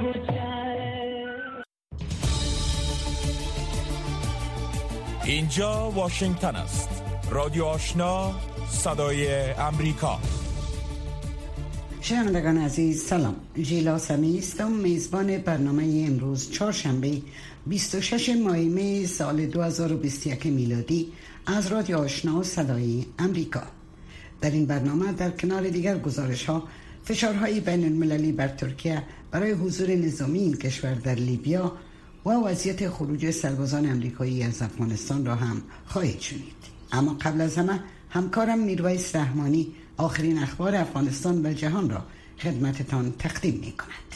اینجا واشنگتن است. رادیو آشنا، صدای امریکا. شنوندگان عزیز سلام. ژیلا سمی هستم، میزبان برنامه امروز چهارشنبه 26 ماه سال 2021 میلادی از رادیو آشنا صدای امریکا. در این برنامه در کنار دیگر گزارش ها فشارهای بین المللی بر ترکیه برای حضور نظامی این کشور در لیبیا و وضعیت خروج سربازان امریکایی از افغانستان را هم خواهید شنید. اما قبل از همه همکارم میرویس رحمانی آخرین اخبار افغانستان و جهان را خدمتتان تقدیم می کند.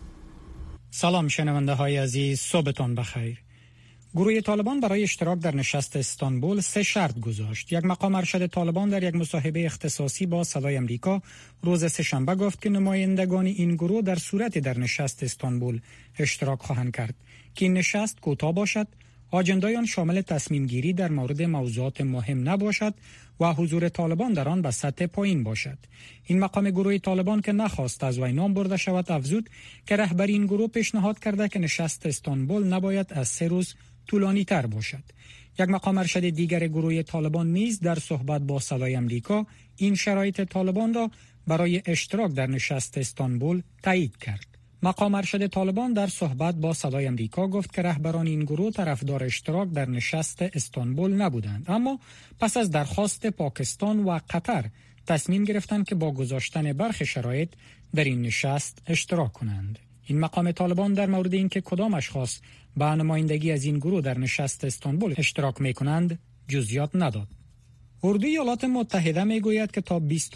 سلام شنونده های عزیز، صبحتان بخیر. گروه طالبان برای اشتراک در نشست استانبول 3 شرط گذاشت. یک مقام ارشد طالبان در یک مصاحبه اختصاصی با صدای امریکا روز سه‌شنبه گفت که نمایندگان این گروه در صورت در نشست استانبول اشتراک خواهند کرد که این نشست کوتاه باشد، آجندای آن شامل تصمیم گیری در مورد موضوعات مهم نباشد و حضور طالبان در آن به سطح پایین باشد. این مقام گروه طالبان که نخواست از وی نام برده شود افزود که رهبری این گروه پیشنهاد کرده که نشست استانبول نباید از 3 روز طولانی تر باشد. یک مقام ارشد دیگر گروه طالبان نیز در صحبت با صدای امریکا این شرایط طالبان را برای اشتراک در نشست استانبول تایید کرد. مقام ارشد طالبان در صحبت با صدای امریکا گفت که رهبران این گروه طرفدار اشتراک در نشست استانبول نبودند، اما پس از درخواست پاکستان و قطر تصمیم گرفتند که با گذاشتن برخی شرایط در این نشست اشتراک کنند. این مقام طالبان در مورد اینکه کدام اشخاص با نمایندگی از این گروه در نشست استانبول اشتراک می‌کنند جزئیات نداد. اردوی ایالات متحده میگوید که تا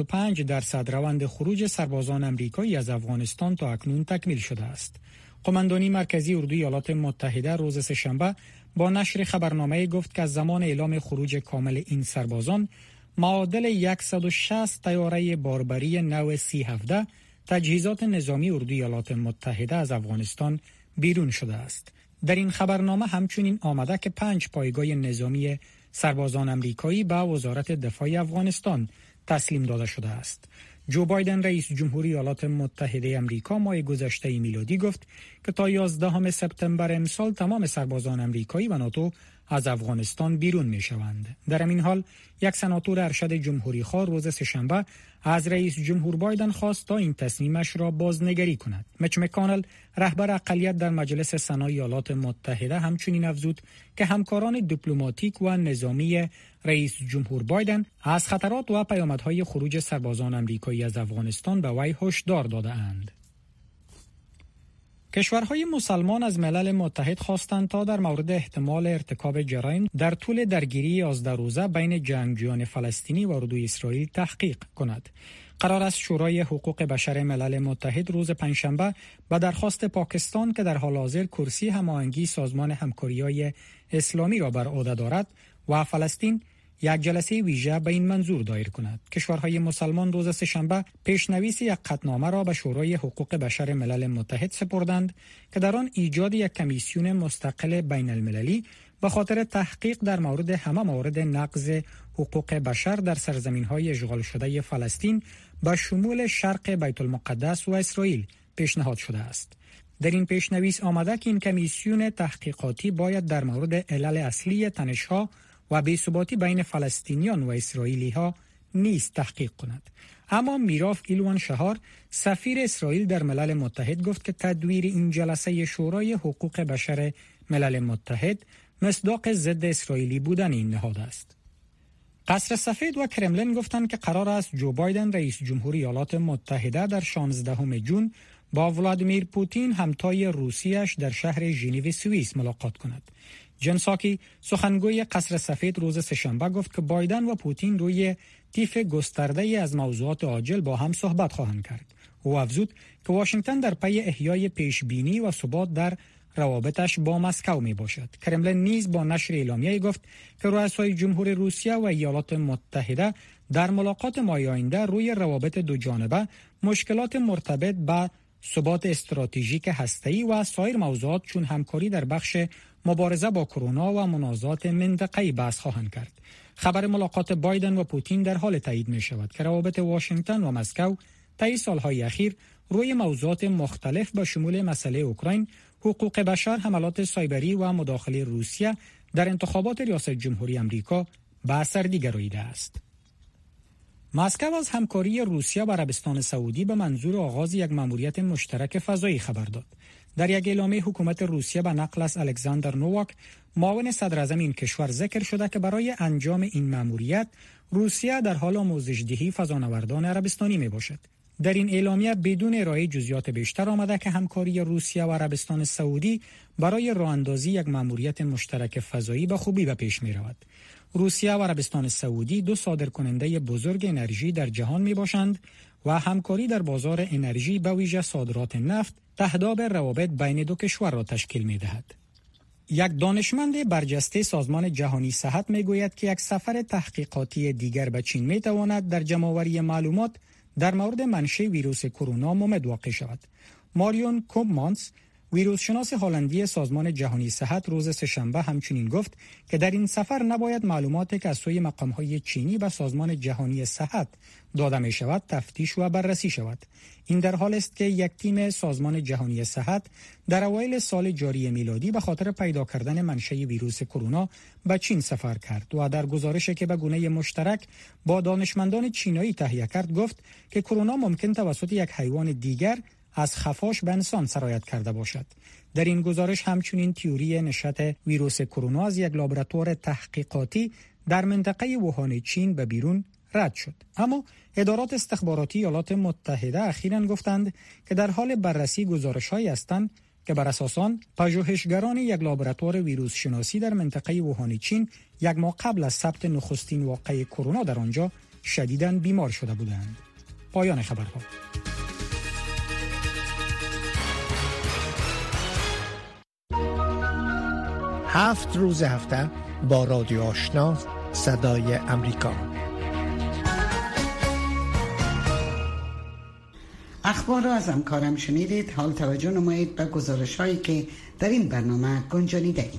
25% روند خروج سربازان امریکایی از افغانستان تا اکنون تکمیل شده است. قماندانی مرکزی اردوی ایالات متحده روز سه‌شنبه با نشر خبرنامه گفت که از زمان اعلام خروج کامل این سربازان معادل 160 طیاره باربری نو C-17 تجهیزات نظامی اردوی ایالات متحده از افغانستان بیرون شده است. در این خبرنامه همچنین آمده که 5 پایگاه نظامی سربازان امریکایی به وزارت دفاع افغانستان تسلیم داده شده است. جو بایدن رئیس جمهوری ایالات متحده امریکا ماه گذشته میلادی گفت که تا 11 سپتامبر امسال تمام سربازان امریکایی و ناتو از افغانستان بیرون می شوند. در همین حال یک سناتور ارشد جمهوری خواه روز سه‌شنبه از رئیس جمهور بایدن خواست تا این تصمیمش را بازنگری کند. میچ مکانل رهبر اقلیت در مجلس سنا ایالات متحده همچنین افزود که همکاران دیپلماتیک و نظامی رئیس جمهور بایدن از خطرات و پیامدهای خروج سربازان امریکایی از افغانستان به وی هشدار داده‌اند. کشورهای مسلمان از ملل متحد خواستند تا در مورد احتمال ارتکاب جرایم در طول درگیری 11 روزه بین جنگجویان فلسطینی و اردوی اسرائیل تحقیق کند. قرار است شورای حقوق بشر ملل متحد روز پنجشنبه به درخواست پاکستان که در حال حاضر کرسی هماهنگی سازمان همکاری‌های اسلامی را بر عهده دارد و فلسطین یک جلسه ویژه به این منظور دایر کند. کشورهای مسلمان روز سه‌شنبه پیشنویس یک قطعنامه را به شورای حقوق بشر ملل متحد سپردند که در آن ایجاد یک کمیسیون مستقل بین المللی به خاطر تحقیق در مورد همه موارد نقض حقوق بشر در سرزمین‌های اشغال شده فلسطین به شمول شرق بیت المقدس و اسرائیل پیشنهاد شده است. در این پیشنویس آمده که این کمیسیون تحقیقاتی باید در مورد علل اصلی تنش‌ها و بی‌ثباتی بین فلسطینیان و اسرائیلی‌ها نیز تحقیق کند. اما میراف ایلوان شهار سفیر اسرائیل در ملل متحد گفت که تدویر این جلسه شورای حقوق بشر ملل متحد مصداق ضد اسرائیلی بودن این نهاد است. قصر سفید و کرملین گفتند که قرار است جو بایدن رئیس جمهوری ایالات متحده در 16 جون با ولادیمیر پوتین همتای روسیه‌اش در شهر ژنو سوئیس ملاقات کند. جن ساکی سخنگوی قصر سفید روز سه‌شنبه گفت که بایدن و پوتین روی طیف گسترده‌ای از موضوعات عاجل با هم صحبت خواهند کرد. او افزود که واشنگتن در پی احیای پیشبینی و ثبات در روابطش با مسکو می باشد. کرملین نیز با نشر اعلامیه‌ای گفت که رؤسای جمهور روسیه و ایالات متحده در ملاقات ماه آینده روی روابط دو جانبه، مشکلات مرتبط با ثبات استراتژیک هسته‌ای و سایر موضوعات چون همکاری در بخش مبارزه با کرونا و منازعات منطقه‌ای بحث خواهند کرد. خبر ملاقات بایدن و پوتین در حال تایید می شود که روابط واشنگتن و مسکو طی سالهای اخیر روی موضوعات مختلف با شمول مسئله اوکراین، حقوق بشر، حملات سایبری و مداخله روسیه در انتخابات ریاست جمهوری آمریکا به سردی گراییده است. مسکو از همکاری روسیه و عربستان سعودی به منظور آغاز یک مأموریت مشترک فضایی خبر داد. در یک اعلامیه حکومت روسیه به نقل از الکساندر نوواک، معاون صدراعظم این کشور، ذکر شده که برای انجام این مأموریت روسیه در حال آموزش‌دهی فضانوردان عربستانی میباشد. در این اعلامیه بدون ارائه جزئیات بیشتر آمده که همکاری روسیه و عربستان سعودی برای راه‌اندازی یک مأموریت مشترک فضایی به خوبی به پیش می‌رود. روسیه و عربستان سعودی دو صادرکننده بزرگ انرژی در جهان میباشند و همکاری در بازار انرژی به ویژه صادرات نفت تهداب روابط بین دو کشور را تشکیل می‌دهد. یک دانشمند برجسته سازمان جهانی صحت میگوید که یک سفر تحقیقاتی دیگر به چین میتواند در جمع‌آوری معلومات در مورد منشأ ویروس کرونا ممد واقع شود. ماریون کوبمانس، ویروس شناس هلندی سازمان جهانی صحت، روز سه‌شنبه همچنین گفت که در این سفر نباید معلوماتی که از سوی مقام‌های چینی به سازمان جهانی صحت داده می شود تفتیش و بررسی شود. این در حال است که یک تیم سازمان جهانی صحت در اوایل سال جاری میلادی به خاطر پیدا کردن منشأ ویروس کرونا به چین سفر کرد و در گزارشی که به گونه مشترک با دانشمندان چینایی تهیه کرد گفت که کرونا ممکن توسط یک حیوان دیگر از خفاش به انسان سرایت کرده باشد. در این گزارش همچنین تئوری نشأت ویروس کرونا از یک لابراتوار تحقیقاتی در منطقه ووهان چین به بیرون رد شد. اما ادارات استخباراتی ایالات متحده اخیراً گفتند که در حال بررسی گزارش‌هایی هستند که بر اساس آن پژوهشگران یک لابراتوار ویروس شناسی در منطقه ووهان چین یک ماه قبل از ثبت نخستین واقعه کرونا در آنجا شدیداً بیمار شده بودند. پایان خبرها. 7 روز هفته با رادیو آشنا صدای امریکا. اخبار را از همکارم شنیدید. حال توجه نمایید به گزارش هایی که در این برنامه گنجانیده ایم.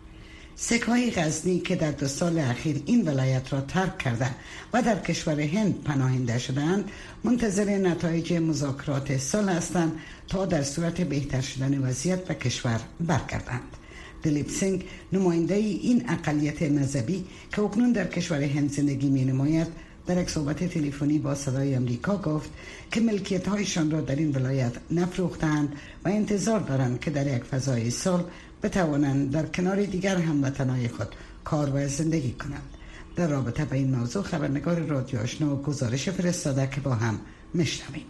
سک‌های غزنی که در 2 سال اخیر این ولایت را ترک کرده و در کشور هند پناهنده شدند منتظر نتایج مذاکرات صلح هستند تا در صورت بهتر شدن وضعیت به کشور برگردند. دلیپ سینگ، نماینده این اقلیت مذهبی که اکنون در کشور هند زندگی می نماید، در یک صحبت تلفنی با صدای امریکا گفت که ملکیت هایشان را در این ولایت نفروختند و انتظار دارند که در یک فضای صلح بتوانند در کنار دیگر هموطنان خود کار و زندگی کنند. در رابطه با این موضوع خبرنگار رادیو آشنا گزارش فرستاده که با هم میشنویم.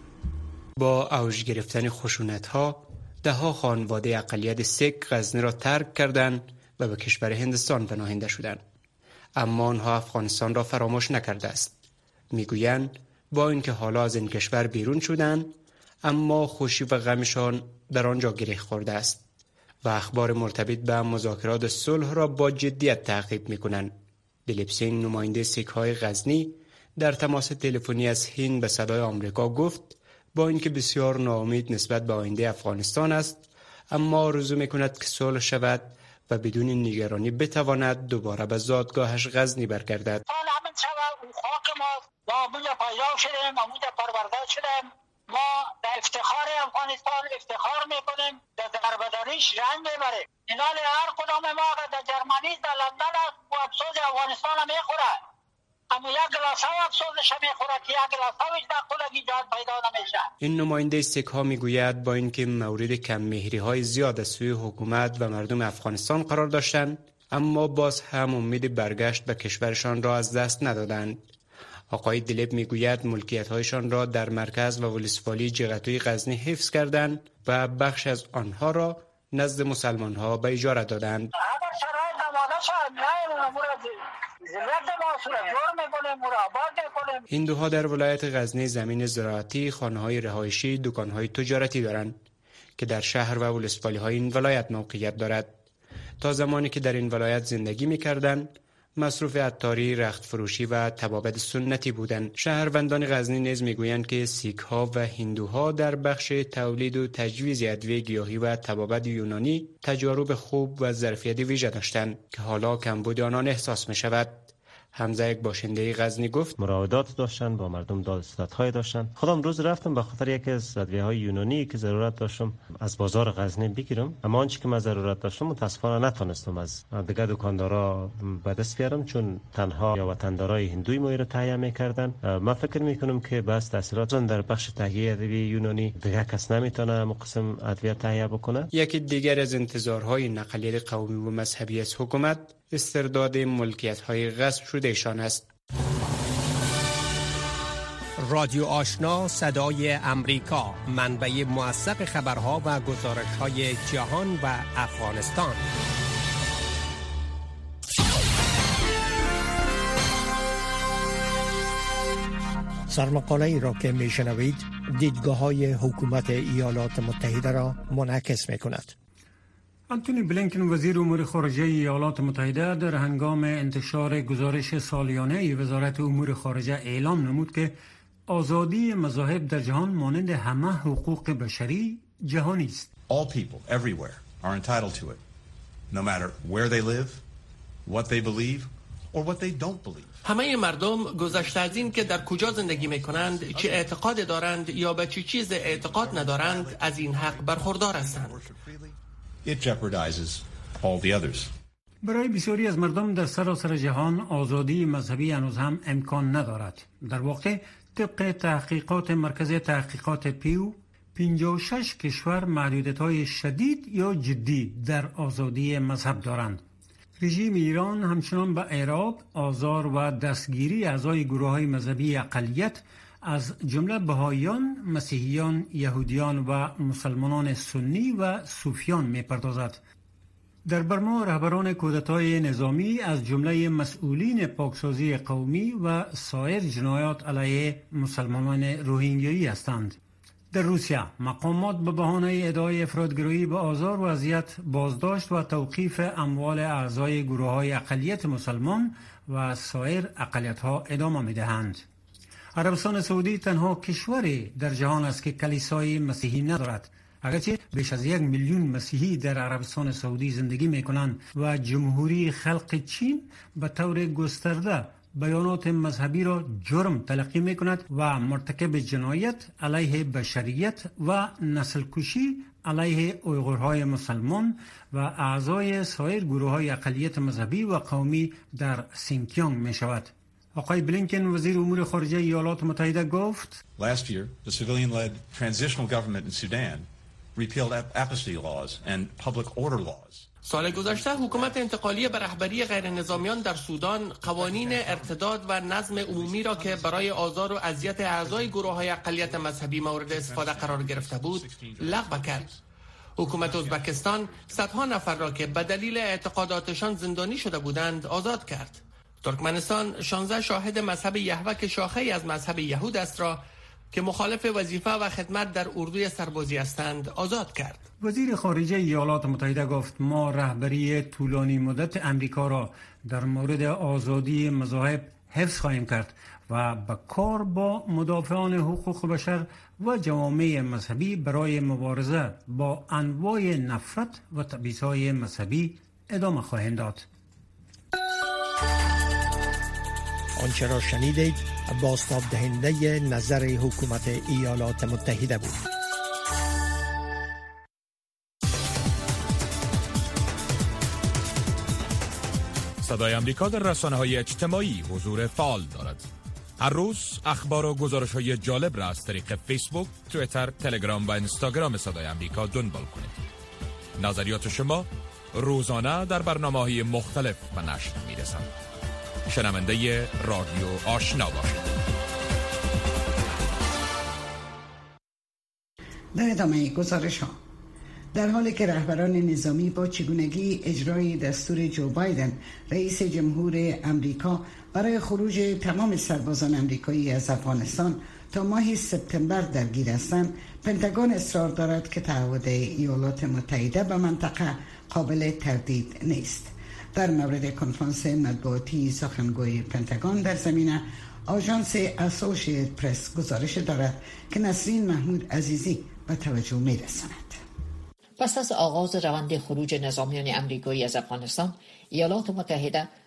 با اوج گرفتن خشونت‌ها، ده‌ها خانواده اقلیت سیک غزنی را ترک کردند و به کشور هندستان پناهنده شدند. اما آنها افغانستان را فراموش نکرده است. میگویند با اینکه حالا از این کشور بیرون شدند، اما خوشی و غمشان در آنجا گره خورده است و اخبار مرتبط به مذاکرات صلح را با جدیت تعقیب می‌کنند. دلیپ سینگ، نماینده سیک‌های غزنی، در تماس تلفنی از هند به صدای آمریکا گفت با اینکه بسیار ناامید نسبت به آینده افغانستان است، اما آرزو می‌کند که صلح شود و بدون نگرانی بتواند دوباره به زادگاهش غزنی برگردد. همین شود خاک ما با اونجا پیدا شدیم، اونجا پرورده شدیم. ما در افتخار افغانستان افتخار میکنیم، در دربدریش رنگ میبریم. اینال هر کدام ما در جرمنی، در لندن است و افسوس افغانستان هم میخوره. اما یک گلاس ها افسوسش میخوره که یک گلاس ها ویش در قلقی جاد پیدا نمیشه. این نماینده سیک ها میگوید با اینکه مورد کم مهری های زیاد از سوی حکومت و مردم افغانستان قرار داشتند، اما باز هم امید برگشت به کشورشان را از دست ندادند. آقای دلیپ میگوید ملکیت‌هایشان را در مرکز و ولسوالی جغتوی غزنی حفظ کردند و بخش از آنها را نزد مسلمان‌ها به اجاره دادند. اگر شرایط آماده شد نه هندوها در ولایت غزنی زمین زراعتی، خانه‌های رهایشی، دکان‌های تجارتی دارند که در شهر و ولسوالی‌های این ولایت موقعیت دارد. تا زمانی که در این ولایت زندگی می‌کردند، مصروف عطاری، رخت فروشی و طبابت سنتی بودند. شهروندان غزنی نیز میگویند که سیک‌ها و هندوها در بخش تولید و تجویز ادویه گیاهی و طبابت یونانی تجارب خوب و ظرفیت ویژه داشتند که حالا کمبود آنان احساس می‌شود. حمزه یک باشنده غزنی گفت مراودات داشتن با مردم، دادستدهای داشتن. خودم روز رفتم به خاطر یکی از ادویه‌های یونانی که ضرورت داشتم از بازار غزنی بگیرم، اما آنچه که من ضرورت داشتم متاسفانه نتونستم از دیگر دکاندارا به دست بیارم، چون تنها یا وطندارای هندوی ما را تهیه می‌کردن. من فکر می‌کنم که بس تاثیرات در بخش تهیه ادویه یونانی دیگر کس نمیتونه مقسم ادویه تهیه بکنه. یکی دیگر از انتظارهای نقلیه قومی و مذهبی از حکومت استرداد ملکیت‌های غصب شدهشان است. رادیو آشنا صدای امریکا، منبع موثق خبرها و گزارش‌های جهان و افغانستان. سرمقاله ای را که میشنوید دیدگاه‌های حکومت ایالات متحده را منعکس می‌کند. آنتونی بلینکن وزیر امور خارجه ایالات متحده در هنگام انتشار گزارش سالیانه وزارت امور خارجه اعلام نمود که آزادی مذاهب در جهان مانند همه حقوق بشری جهانی است. All people everywhere are entitled to it, no matter where they live, what they believe or what they don't believe. همه مردم گذشته از این که در کجا زندگی میکنند، چه اعتقاد دارند یا به چه چیز اعتقاد ندارند، از این حق برخوردار هستند. It jeopardizes all the others. برای بسیاری از مردم در سراسر جهان آزادی مذهبی هنوز هم امکان ندارد. در واقع طبق تحقیقات مرکز تحقیقات پیو 56 کشور محدودیت‌های شدید یا جدی در آزادی مذهب دارند. رژیم ایران همچنان به اعراب، آزار و دستگیری اعضای گروه‌های مذهبی اقلیت از جمله بهائیان، مسیحیان، یهودیان و مسلمانان سنی و صوفیان می‌پردازد. در برما رهبران کودتای نظامی از جمله مسئولین پاکسازی قومی و سایر جنایات علیه مسلمانان روهینگیایی هستند. در روسیه مقامات به بهانه ادعای افراط‌گرایی به آزار و اذیت، بازداشت و توقیف اموال اعضای گروه‌های اقلیت مسلمان و سایر اقلیت‌ها ادامه می‌دهند. عربستان سعودی تنها کشوری در جهان است که کلیسای مسیحی ندارد. اگرچه بیش از 1 میلیون مسیحی در عربستان سعودی زندگی می‌کنند و جمهوری خلق چین به طور گسترده بیانات مذهبی را جرم تلقی می‌کند و مرتکب جنایت علیه بشریت و نسل کشی علیه اویغورهای مسلمان و اعضای سایر گروه‌های اقلیت مذهبی و قومی در سینکیانگ می‌شود. آقای بلینکن وزیر امور خارجه ایالات متحده گفت: Last year, the civilian-led transitional government in Sudan repealed apathy laws and public order laws. سال گذشته حکومت انتقالی به رهبری غیر نظامیان در سودان قوانین ارتداد و نظم عمومی را که برای آزار و اذیت اعضای گروه‌های اقلیت مذهبی مورد استفاده قرار گرفته بود لغو کرد. حکومت ازبکستان صدها نفر را که به دلیل اعتقاداتشان زندانی شده بودند آزاد کرد. ترکمنستان 16 شاهد مذهب یهوه که شاخه‌ای از مذهب یهود است را که مخالف وظیفه و خدمت در اردوی سربازی هستند آزاد کرد. وزیر خارجه ایالات متحده گفت: ما رهبری طولانی مدت امریکا را در مورد آزادی مذاهب حفظ خواهیم کرد و به کار با مدافعان حقوق بشر و جوامع مذهبی برای مبارزه با انواع نفرت و تبعیض‌های مذهبی ادامه خواهیم داد. آنچه را شنیدید بازتاب دهنده نظر حکومت ایالات متحده بود. صدای امریکا در رسانه‌های اجتماعی حضور فعال دارد. هر روز اخبار و گزارش‌های جالب را از طریق فیسبوک، توییتر، تلگرام و اینستاگرام صدای امریکا دنبال کنید. نظریات شما روزانه در برنامه‌های مختلف به نشر می‌رسند. شنونده رادیو آشنا باشید. در ادامه گزارش ها، در حالی که رهبران نظامی با چگونگی اجرای دستور جو بایدن رئیس جمهور امریکا برای خروج تمام سربازان امریکایی از افغانستان تا ماه سپتامبر درگیر هستند، پنتاگون اصرار دارد که تعهد ایالات متحده به منطقه قابل تردید نیست. در مورد کنفرانس مطبوعاتی سخنگوی پنتاگون در زمینه، آژانس اسوشییتد پرس گزارش دارد که نسرین محمود عزیزی به توجه می‌رساند. پس از آغاز روند خروج نظامیان امریکایی از افغانستان، ایالات متحده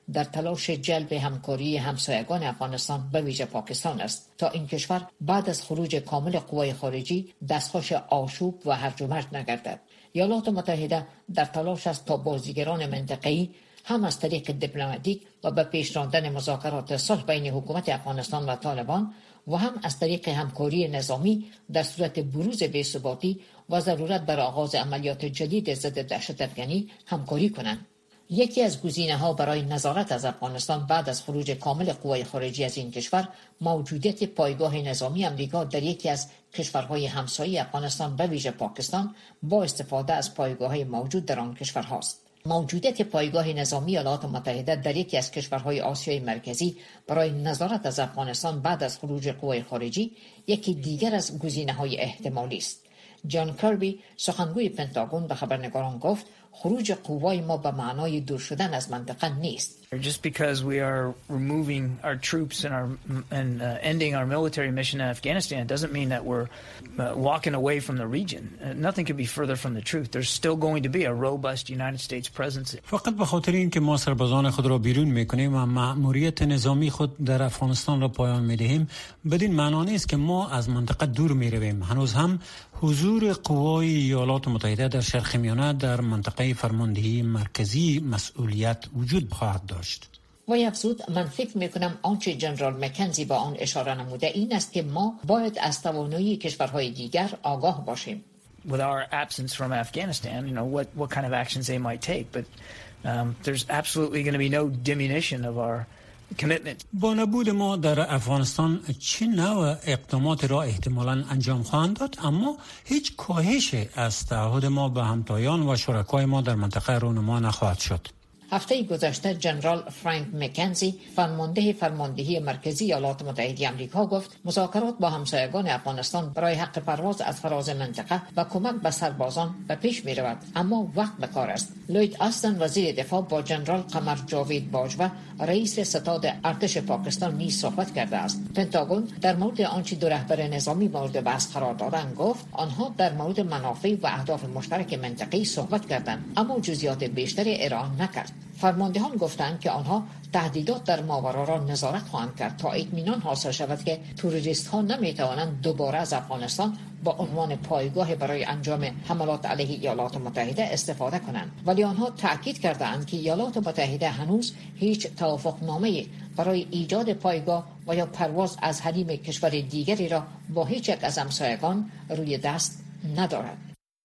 در تلاش جلب همکاری همسایگان افغانستان به ویژه پاکستان است تا این کشور بعد از خروج کامل قوای خارجی دستخوش آشوب و هرج و مرج نگردد. ایالات متحده در تلاش است تا بازیگران منطقه‌ای هم از طریق دیپلماتیک و به پیش راندن مذاکرات صلح بین حکومت افغانستان و طالبان و هم از طریق همکاری نظامی در صورت بروز بی‌ثباتی و ضرورت بر آغاز عملیات جدید ضد دهشت‌افکنی همکاری کنند. یکی از گزینه‌ها برای نظارت از افغانستان بعد از خروج کامل قوای خارجی از این کشور موجودیت پایگاه نظامی آمریکا در یکی از کشورهای همسایه افغانستان به ویژه پاکستان با استفاده از پایگاه‌های موجود در آن کشورهاست. موجودیت پایگاه نظامی ایالات متحده در یکی از کشورهای آسیای مرکزی برای نظارت از افغانستان بعد از خروج قوای خارجی یکی دیگر از گزینه‌های احتمالی است. جان کربی سخنگوی پنتاگون به خبرنگاران گفت خروج قوای ما به معنای دور شدن از منطقه نیست. Just because we are removing our troops and ending our military mission in Afghanistan doesn't mean that we're walking away from the region. Nothing could be further from the truth. There's still going to be a robust United States presence. فقط به خاطر اینکه ما سربازان خود را بیرون میکنیم و مأموریت نظامی خود در افغانستان را پایان میدهیم بدین معنا نیست که ما از منطقه دور میرویم. هنوز هم حضور قوای ایالات متحده در شرق میانه در منطقه فرماندهی مرکزی مسئولیت وجود خواهد داشت. و افزود من فکر میکنم آنچه جنرال مکنزی با آن اشاره نموده این است که ما باید از توانایی کشورهای دیگر آگاه باشیم. With our absence from Afghanistan, what kind of actions they might take, but there's absolutely going to be no diminution of our commitment. با نبود ما در افغانستان چه نوع اقدامات را احتمالاً انجام خواهند داد، اما هیچ کاهش از تعهد ما به همتایان و شرکای ما در منطقه رونما نخواهد شد. هفته گذشته جنرال فرانک مکنزی فرماندهی مرکزی ایالات متحده آمریکا گفت مذاکرات با همسایگان افغانستان برای حق پرواز از فراز منطقه و کمک به سربازان به پیش می رود، اما وقت به کار است. لوید آستن وزیر دفاع با جنرال قمر جاوید باجوه رئیس ستاد ارتش پاکستان نیز صحبت کرده است. پنتاگون در مورد آنچه دو رهبر نظامی مورد بحث قرار دادند گفت آنها در مورد منافع و اهداف مشترک منطقه‌ای صحبت کردند، اما جزئیات بیشتری ارائه نکرد. فرماندهان گفتند که آنها تهدیدات در ماورا را نظارت خواهند کرد تا اطمینان حاصل شود که تروریست ها نمی توانند دوباره از افغانستان با عنوان پایگاه برای انجام حملات علیه ایالات متحده استفاده کنند. ولی آنها تأکید کردند که ایالات متحده هنوز هیچ توافقنامه برای ایجاد پایگاه و یا پرواز از حریم کشور دیگری را با هیچ یک از همسایگان روی دست ندارد.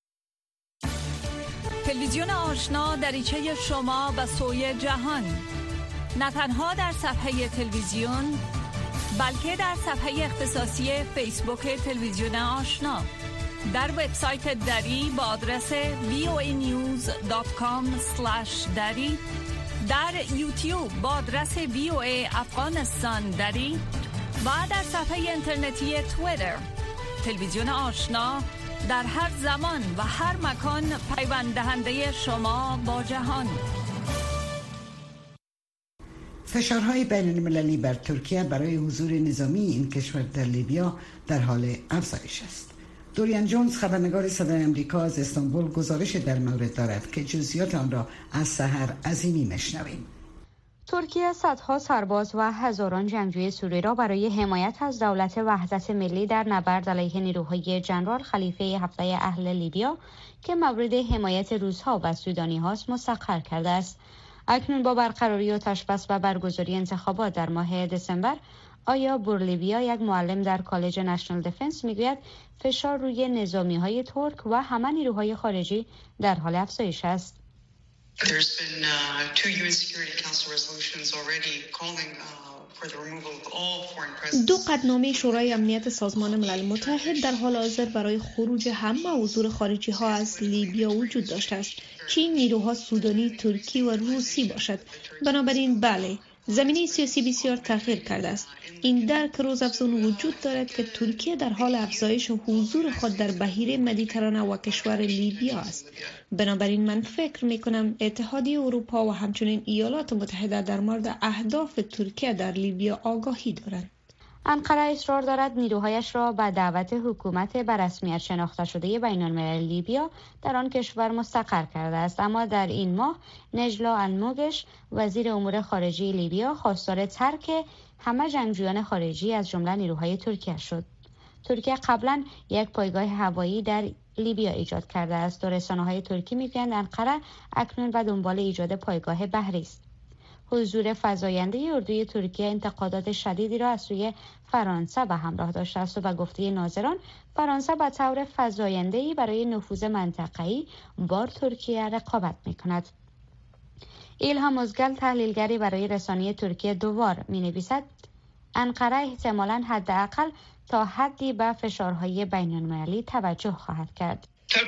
تلویزیون آشنا دریچه شما به سوی جهان، نه تنها در صفحه تلویزیون بلکه در صفحه اختصاصی فیسبوک تلویزیون آشنا، در وبسایت دری با آدرس voanews.com/dari، در یوتیوب با آدرس VOA افغانستان دری و در صفحه اینترنتی توییتر. تلویزیون آشنا در هر زمان و هر مکان پیوند دهنده شما با جهان. فشارهای بین المللی بر ترکیه برای حضور نظامی این کشور در لیبیا در حال افزایش است. دوریان جونز خبرنگار صدای آمریکا از استانبول گزارش در مورد دارد که جزئیات آن را از سحر عظیمی میشنویم. ترکیه صدها سرباز و هزاران جنگجوی سوری را برای حمایت از دولت وحدت ملی در نبرد علیه نیروهای جنرال خلیفه هفته اهل لیبیا که مورد حمایت روس‌ها و سودانی‌هاست مستقر کرده است. اکنون با برقراری آتش‌بس و برگزاری انتخابات در ماه دسامبر، آیا بورلیویا، یک معلم در کالج نشنال دفنس، میگوید فشار روی نظامی‌های ترک و همه نیروهای خارجی در حال افزایش است. There's been 2 UN Security Council resolutions already calling for the removal of all foreign presence. دو قطعنامه شورای امنیت سازمان ملل متحد در حال حاضر برای خروج همه حضور خارجی ها از لیبیا وجود داشته است، چه این نیروها سودانی، ترکی و روسی باشد. بنابراین بله، زمینه سیاسی بسیار تغییر کرده است. این درک روزافزون وجود دارد که ترکیه در حال افزایش حضور خود در بحیره مدیترانه و کشور لیبیا است. بنابراین من فکر می کنم اتحادیه اروپا و همچنین ایالات متحده در مورد اهداف ترکیه در لیبیا آگاهی دارند. انقره اصرار دارد نیروهایش را به دعوت حکومت به رسمیت شناخته شده بین‌المللی لیبیا در آن کشور مستقر کرده است، اما در این ماه نجلا الموگش وزیر امور خارجه لیبیا خواستار ترک همه جنگجویان خارجی از جمله نیروهای ترکیه شد. ترکیه قبلا یک پایگاه هوایی در لیبیا ایجاد کرده است و رسانه‌های ترکی می‌گویند انقره اکنون به دنبال ایجاد پایگاه بحری است. حضور فزاینده اردوی ترکیه انتقادات شدیدی را از سوی فرانسه به همراه داشته است و به گفته ناظران فرانسه به طور فزاینده‌ای برای نفوذ منطقه‌ای با ترکیه رقابت می‌کند. ایلهام ازگل تحلیلگری برای رسانه ترکیه دوار می‌نویسد انقره احتمالاً حداقل تا حدی به فشارهای بین‌المللی توجه خواهد کرد.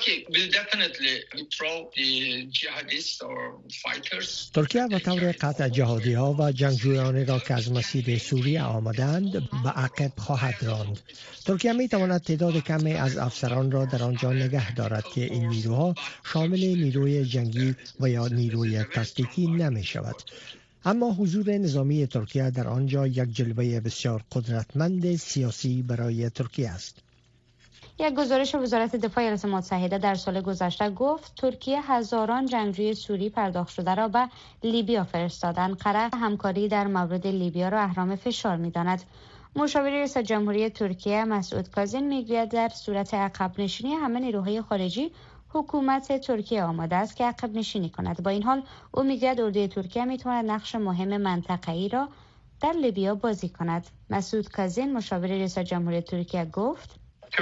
ترکیه به طور قطع جهادی ها و جنگجویانی را که از مسیر سوریه آمدند به عقب خواهد راند. ترکیه می تواند تعداد کمی از افسران را در آنجا نگه دارد که این نیروها شامل نیروی جنگی و یا نیروی تاکتیکی نمی شود. اما حضور نظامی ترکیه در آنجا یک جلوه بسیار قدرتمند سیاسی برای ترکیه است. یک گزارش وزارت دفاع ایالات متحده در سال گذشته گفت ترکیه هزاران جنگجوی سوری پرداخت شده را به لیبیا فرستاد. انقره همکاری در مورد لیبیا را اهرام فشار می‌داند. مشاور رئیس جمهوری ترکیه مسعود کاظم می‌گوید در صورت عقب نشینی همه نیروهای خارجی حکومت ترکیه آماده است که عقب نشینی کند. با این حال او می‌گوید اردوی ترکیه می‌تواند نقش مهم منطقه‌ای را در لیبیا بازی کند. مسعود کاظم مشاور رئیس جمهوری ترکیه گفت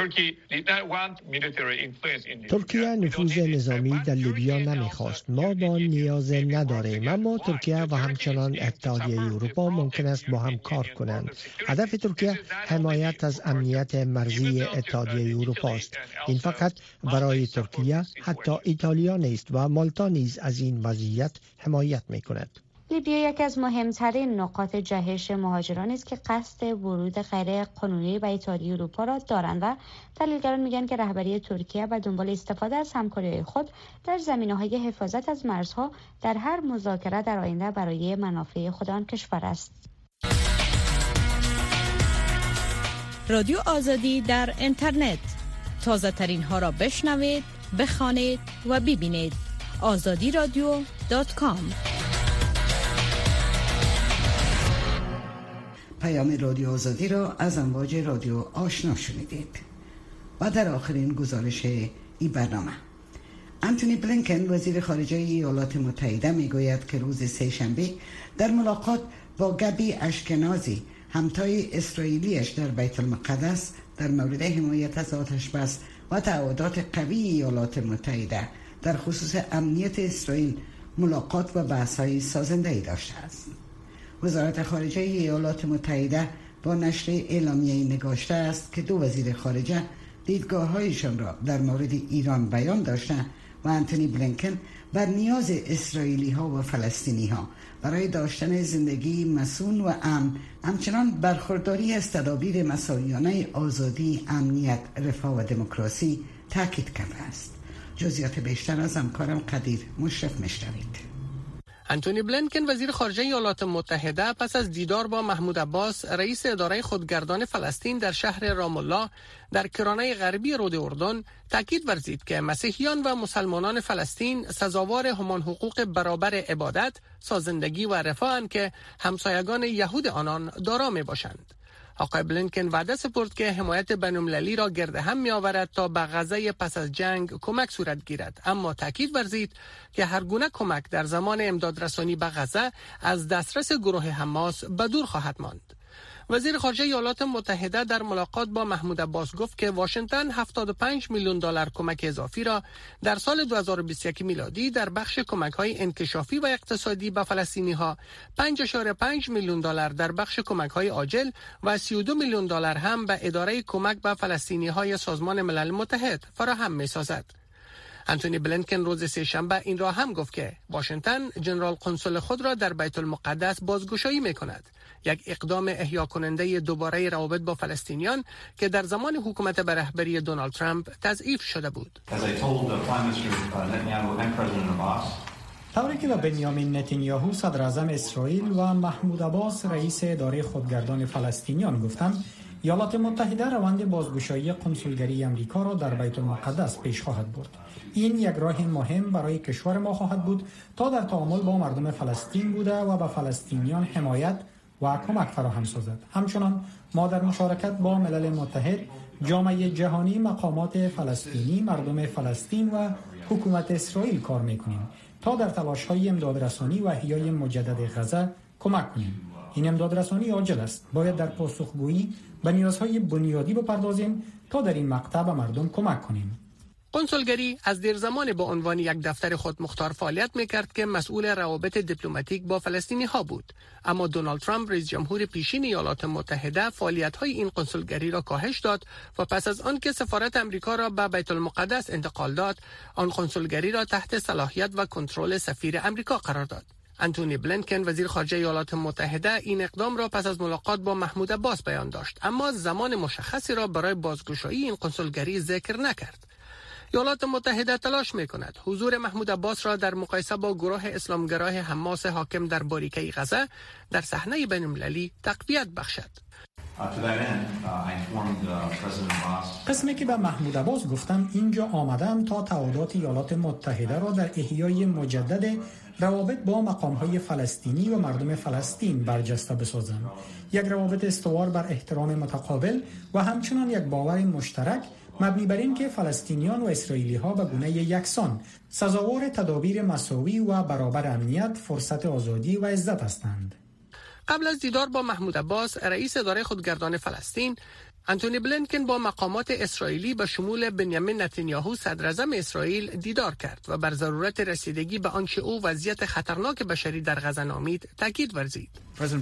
ترکیه نفوذ نظامی در لیبیا نمیخواست. ما با نیاز نداریم، اما ترکیه و همچنان اتحادیه اروپا ممکن است با هم کار کنند. هدف ترکیه حمایت از امنیت مرزی اتحادیه اروپا است. این فقط برای ترکیه، حتی ایتالیا نیست و مالتا نیز از این وضعیت حمایت میکند. لیبیا یکی از مهمترین نقاط جهش مهاجران است که قصد ورود غیر قانونی به اتحادیه اروپا را دارند و تحلیلگران میگن که رهبری ترکیه به دنبال استفاده از همکاری خود در زمینه‌های حفاظت از مرزها در هر مذاکره در آینده برای منافع خود آن کشور است. رادیو آزادی در اینترنت، تازه ترین ها را بشنوید، بخوانید و ببینید. azadiradio.com. پیام رادیو آزادی را از امواج رادیو آشنا شنیدید. و در آخرین گزارش این برنامه انتونی بلینکن وزیر خارجه ایالات متحده میگوید که روز سه‌شنبه در ملاقات با گبی اشکنازی همتای اسرائیلیش در بیت المقدس در مورد حمایت از آتش بس و تعهدات قوی ایالات متحده در خصوص امنیت اسرائیل ملاقات و بحث‌های سازنده‌ای داشته است. وزارت خارجه ایالات متحده با نشر اعلامیه‌ای نگاشته است که دو وزیر خارجه دیدگاه‌هایشان را در مورد ایران بیان داشته و انتونی بلینکن بر نیاز اسرائیلی‌ها و فلسطینی‌ها برای داشتن زندگی مسئول و امن، همچنان برخورداری از تدابیر مسئولانه آزادی، امنیت، رفاه و دموکراسی تاکید کرده است. جزئیات بیشتر از همکارم قدیر مشرف میشنوید. انتونی بلینکن وزیر خارجه ایالات متحده پس از دیدار با محمود عباس رئیس اداره خودگردان فلسطین در شهر رام الله در کرانه غربی رود اردن تاکید ورزید که مسیحیان و مسلمانان فلسطین سزاوار همان حقوق برابر عبادت، سازندگی و رفاه‌اند که همسایگان یهود آنان دارا میباشند. آقای بلینکن وعده سپرد که حمایت بین‌المللی را گرد هم می‌آورد تا به غزه پس از جنگ کمک صورت گیرد، اما تاکید ورزید که هر گونه کمک در زمان امدادرسانی به غزه از دسترس گروه حماس به دور خواهد ماند. وزیر خارجه ایالات متحده در ملاقات با محمود عباس گفت که واشنگتن 75 میلیون دلار کمک اضافی را در سال 2021 میلادی در بخش کمک‌های انکشافی و اقتصادی به فلسطینی‌ها، 5.5 میلیون دلار در بخش کمک‌های عاجل و 32 میلیون دلار هم به اداره کمک به فلسطینی‌های سازمان ملل متحد فراهم می‌سازد. انتونی بلینکن روز سه‌شنبه این را هم گفت که واشنگتن جنرال قنسل خود را در بیت المقدس بازگشایی می‌کند، یک اقدام احیا کننده دوباره روابط با فلسطینیان که در زمان حکومت به رهبری دونالد ترامپ تضعیف شده بود. طوری که به بنیامین نتانیاهو صدر اعظم اسرائیل و محمود عباس رئیس اداره خودگردان فلسطینیان گفتند، ایالات متحده روند بازگشایی قنسولگری امریکا را در بیت المقدس پیش خواهد برد. این یک راه مهم برای کشور ما خواهد بود تا در تعامل با مردم فلسطین بوده و به فلسطینیان حمایت و کمک فراهم سازد. همچنان ما در مشارکت با ملل متحد، جامعه جهانی، مقامات فلسطینی، مردم فلسطین و حکومت اسرائیل کار می‌کنیم تا در تلاش‌های امدادرسانی و احیای مجدد غزه کمک کنیم. این امدادرسانی عاجل است. باید در پاسخگویی به نیازهای بنیادی بپردازیم تا در این مقطع به مردم کمک کنیم. قنسولگری از دیر زمان با عنوان یک دفتر خودمختار فعالیت میکرد که مسئول روابط دیپلماتیک با فلسطینی ها بود، اما دونالد ترامپ رئیس جمهور پیشین ایالات متحده فعالیت های این قنسولگری را کاهش داد و پس از آن که سفارت امریکا را به بیت المقدس انتقال داد، آن قنسولگری را تحت صلاحیت و کنترل سفیر امریکا قرار داد. انتونی بلینکن وزیر خارجه ایالات متحده این اقدام را پس از ملاقات با محمود عباس بیان داشت، اما زمان مشخصی را برای بازگشایی این قنسولگری ذکر نکرد. ایالات متحده تلاش می‌کند حضور محمود عباس را در مقایسه با گروه اسلامگرای حماس حاکم در باریکه غزه در صحنه بین‌المللی تقویت بخشد. قسمی که به محمود عباس گفتم اینجا آمدم تا تعهدات ایالات متحده را در احیای مجدد روابط با مقام‌های فلسطینی و مردم فلسطین برجسته بسازم. یک روابط استوار بر احترام متقابل و همچنان یک باور مشترک مبنی بر این که فلسطینیان و اسرائیلی‌ها به گونه یکسان سزاوار تدابیر مساوی و برابر امنیت، فرصت آزادی و عزت هستند. قبل از دیدار با محمود عباس رئیس اداره خودگردان فلسطین، انتونی بلینکن با مقامات اسرائیلی به شمول بنیامین نتانیاهو صدر اعظم اسرائیل دیدار کرد و بر ضرورت رسیدگی به آنچه او وضعیت خطرناک بشری در غزه نامید تاکید ورزید.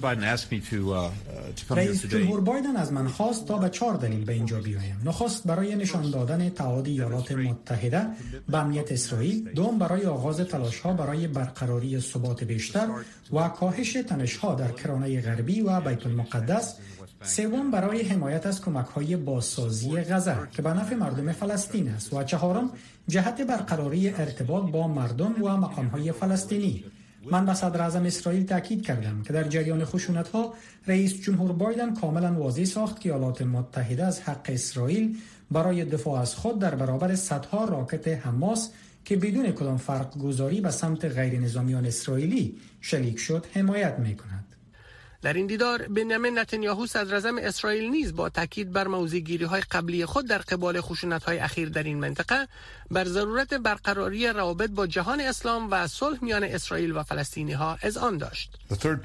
رئیس جمهور بایدن از من خواست تا به 4 دلیل به اینجا بیایم. نخست برای نشان دادن تعهد ایالات متحده به امنیت اسرائیل، دوم برای آغاز تلاش‌ها برای برقراری ثبات بیشتر و کاهش تنش‌ها در کرانه غربی و بیت المقدس، سوم برای حمایت از کمک‌های بازسازی غزه که به نفع مردم فلسطین است و چهارم جهت برقراری ارتباط با مردم و مقام‌های فلسطینی. من به صدر اعظم اسرائیل تاکید کردم که در جریان خشونت‌ها رئیس جمهور بایدن کاملا واضح ساخت که ایالات متحده از حق اسرائیل برای دفاع از خود در برابر صدها راکت حماس که بدون کدام فرق گذاری به سمت غیر نظامیان اسرائیلی شلیک شد حمایت می‌کند. در این دیدار بنیامین نتانیاهو صدر اعظم اسرائیل نیز با تاکید بر موضع‌گیری‌های قبلی خود در قبال خشونت‌های اخیر در این منطقه بر ضرورت برقراری روابط با جهان اسلام و صلح میان اسرائیل و فلسطینی‌ها اذعان داشت.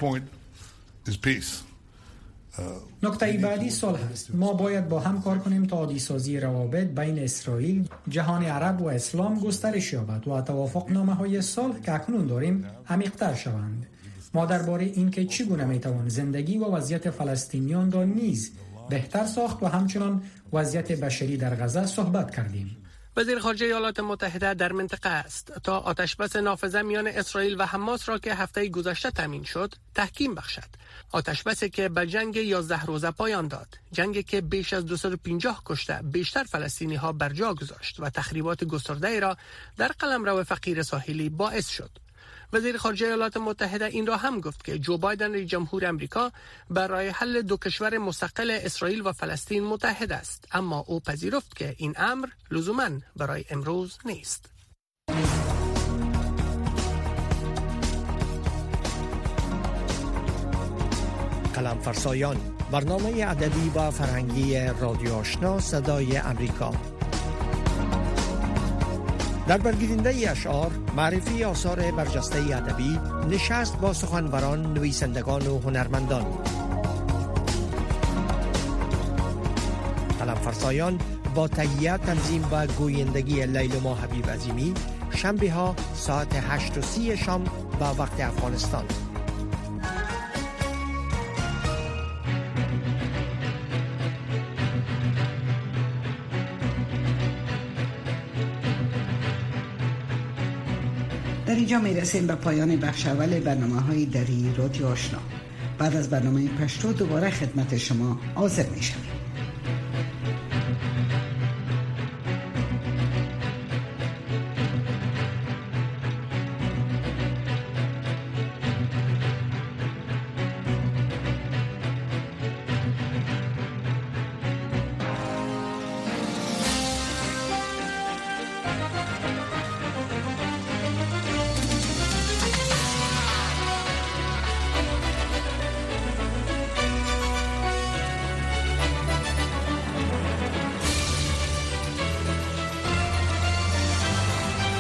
نکته بعدی صلح است. ما باید با هم کار کنیم تا عادی‌سازی روابط بین اسرائیل، جهان عرب و اسلام گسترش یابد و توافقنامه‌های صلح که اکنون داریم عمیق‌تر شوند. ما درباره اینکه چگونه میتوان زندگی و وضعیت فلسطینیان را نیز بهتر ساخت و همچنان وضعیت بشری در غزه صحبت کردیم. وزیر خارجه ایالات متحده در منطقه است تا آتشبس نافذه میان اسرائیل و حماس را که هفته گذشته تامین شد تحکیم بخشد. آتشبسی که به جنگ 11 روزه پایان داد، جنگی که بیش از 250 کشته بیشتر فلسطینی ها بر جا گذاشت و تخریبات گسترده را در قلمرو فقیر ساحلی باعث شد. وزیر خارجه ایالات متحده این را هم گفت که جو بایدن رئیس جمهور امریکا برای حل دو کشور مستقل اسرائیل و فلسطین متحد است، اما او پذیرفت که این امر لزوماً برای امروز نیست. قلم فرسایان، برنامه ادبی و فرهنگی رادیو آشنا صدای امریکا. در برگیرنده اشعار، معرفی آثار برجسته ادبی، نشست با سخنوران، نویسندگان و هنرمندان. قلم فرسایان با تهیه، تنظیم و گویندگی لیلما حبیب عظیمی، شنبه ها ساعت 8:30 شام به وقت افغانستان. در اینجا می رسیم به پایان بخش اول برنامه‌های دری رادیو آشنا. بعد از برنامه پشتو دوباره خدمت شما حاضر می شویم.